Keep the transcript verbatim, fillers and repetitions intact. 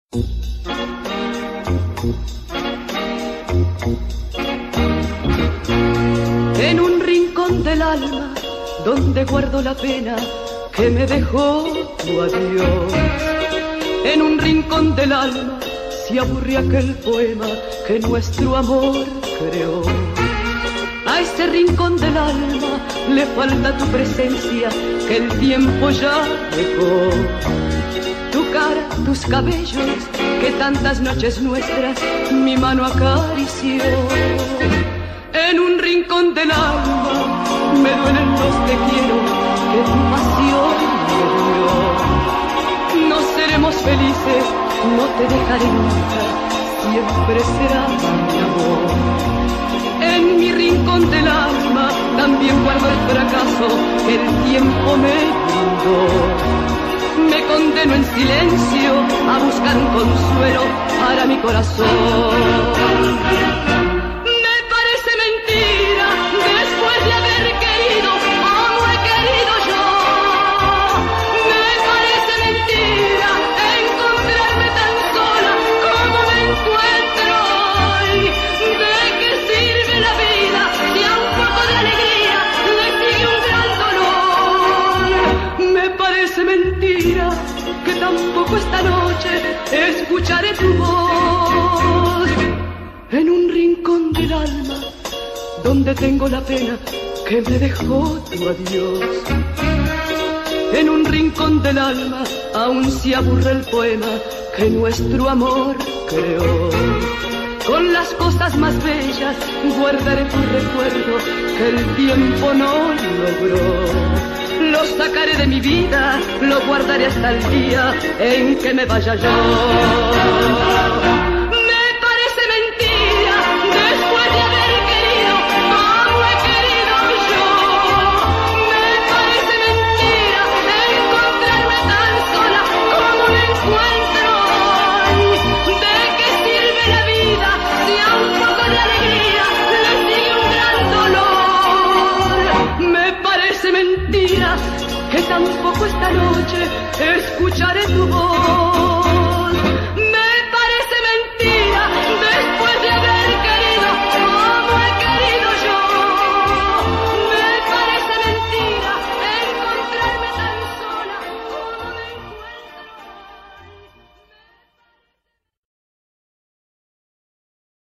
En un rincón del alma, donde guardo la pena que me dejó tu adiós. En un rincón del alma se aburre aquel poema que nuestro amor creó. A ese rincón del alma le falta tu presencia que el tiempo ya dejó. Tu cara, tus cabellos, que tantas noches nuestras mi mano acarició. En un rincón del alma me duelen los te quiero que tu pasión me dio. No seremos felices, no te dejaré nunca, siempre serás mi amor. En mi rincón del alma también guardo el fracaso que el tiempo me brindó. Me condeno en silencio a buscar un consuelo para mi corazón. Me parece mentira, después de haber querido como he querido yo. Me parece mentira encontrarme tan sola como me encuentro hoy. ¿De qué sirve la vida si a un poco de alegría le sigue un gran dolor? Me parece mentira que tampoco esta noche escucharé tu voz. En un rincón del alma donde tengo la pena que me dejó tu adiós. En un rincón del alma aún se aburre el poema que nuestro amor creó. Con las cosas más bellas guardaré tu recuerdo que el tiempo no logró. Lo sacaré de mi vida, lo guardaré hasta el día en que me vaya yo. Me parece mentira, después de haber querido como he querido yo. Me parece mentira encontrarme tan sola como me encuentro hoy. ¿De qué sirve la vida si a un poco de alegría le sigue un gran dolor? Me parece mentira que tampoco esta noche escucharé tu voz.